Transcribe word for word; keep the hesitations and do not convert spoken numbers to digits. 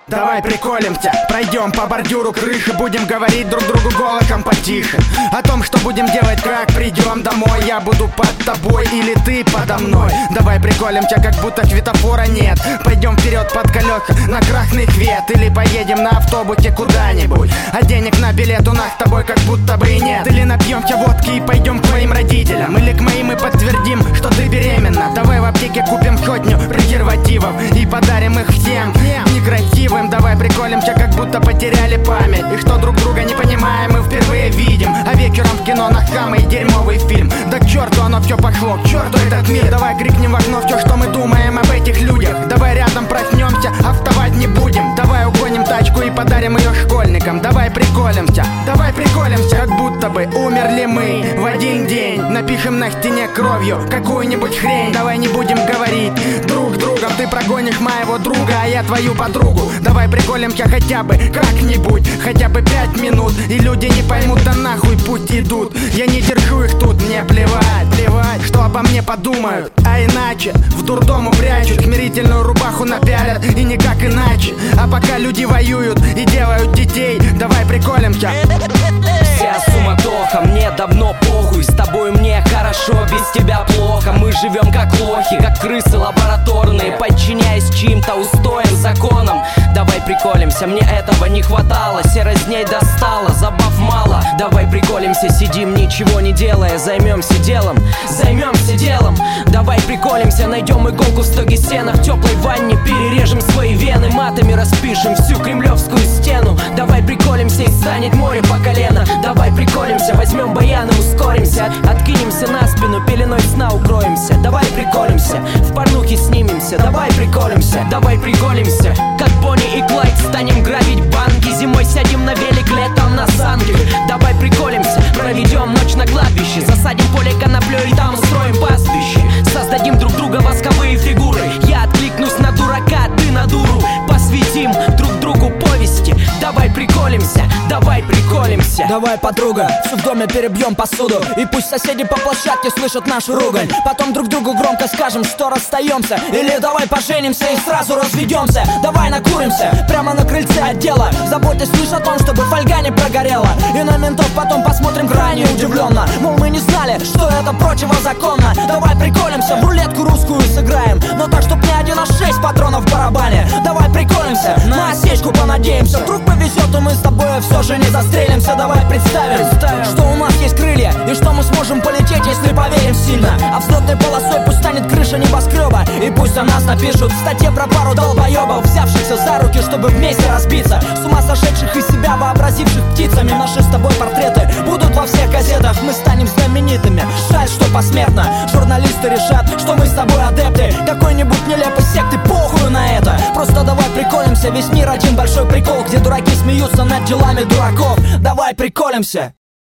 Давай приколемся, пройдем по бордюру крыши, будем говорить друг другу голосом потише о том, что будем делать, как придем домой. Я буду под тобой или ты подо мной. Давай приколемся, как будто светофора нет. Пойдем вперед под колеса на красный свет, или поедем на автобусе куда-нибудь, а денег на билет у нас с тобой как будто бы и нет. Или напьемся водки и пойдем к твоим родителям, или к моим и подтвердим, что ты беременна. Давай в аптеке купим сотню презервативов и подарим их всем некрасивым. Давай приколемся, как будто потеряли память, и что друг друга не понимаем, мы впервые видим. А вечером в кино на самый дерьмовый фильм. Да к черту оно все пошло, к черту этот мир. Давай крикнем в окно все, что мы думаем об этих людях. Давай рядом проснемся, а вставать не будем. Давай угоним тачку и подарим ее школьникам. Давай приколемся, давай приколемся, как будто бы умерли мы в один день. Напишем на стене кровью какую-нибудь хрень. Давай не будем говорить друг с другом: ты прогонишь моего друга, а я твою подругу. Давай приколемся хотя бы как-нибудь, хотя бы пять минут, и люди не поймут, да нахуй пусть идут. Я не держу их тут, мне плевать, плевать, что обо мне подумают. А иначе в дурдому прячут, смирительную рубаху напялят, и никак иначе. А пока люди воюют и делают детей, давай приколемся. Вся суматоха, мне давно похуй. С тобой мне хорошо, без тебя плохо. Мы живем как лохи, как крысы лабораторные, подчиняясь чьим-то устоям, законам. Давай приколемся, мне этого не хватало. Серость дней достала, забав мало. Давай приколемся, сидим ничего не делая, займемся делом, займемся делом. Давай приколемся, найдем иголку в стоге сена, в теплой ванне перережем свои вены, матами распишем всю кремлевскую стену. Давай приколемся, и станет море по колено. Давай приколемся, возьмем баян и ускоримся, откинемся на спину, пеленой сна укроемся. Давай приколемся, в порнухе снимемся. Давай приколемся, давай приколемся, как Бонни и Клайд станем грабить банки. Зимой сядем на велик, летом на санки. Давай приколемся, проведем ночь на кладбище, засадим поле коноплей и там устроим пастбище. Создадим друг друга восковые фигуры. Я откликнусь на дурака, ты на дуру. Посвятим друг другу повести. Давай приколемся, давай приколемся. Давай, подруга, в доме перебьем посуду, и пусть соседи по площадке слышат нашу ругань. Потом друг другу громко скажем, что расстаемся. Или давай поженимся и сразу разведемся. Давай накуримся прямо на крыльце отдела, заботясь лишь о том, чтобы фольга не прогорела. И на ментов потом посмотрим крайне удивленно, мол, мы не знали, что это противозаконно. Давай приколемся, в рулетку русскую сыграем, но так, чтоб не один, а шесть патронов в барабане. Давай приколемся, на осечку понадеемся. Вдруг повезет, и мы с тобой все же не застреlimся. Давай представим, что у нас есть крылья, и что мы сможем полететь, если поверим сильно. А взлетной полосой пусть станет крыша небоскреба, и пусть о нас напишут в статье про пару долбоебов, взявшихся за руки, чтобы вместе разбиться. С ума сошедших из себя вообразивших птицами. Наши с тобой портреты будут во всех газетах, мы станем знаменитыми. Жаль, что посмертно журналисты решат, что мы с тобой адепты какой-нибудь нелепой секты. Похуй на это, просто давай приколемся. Весь мир один большой прикол, где дураки смеются над делами дураков. Давай приколемся.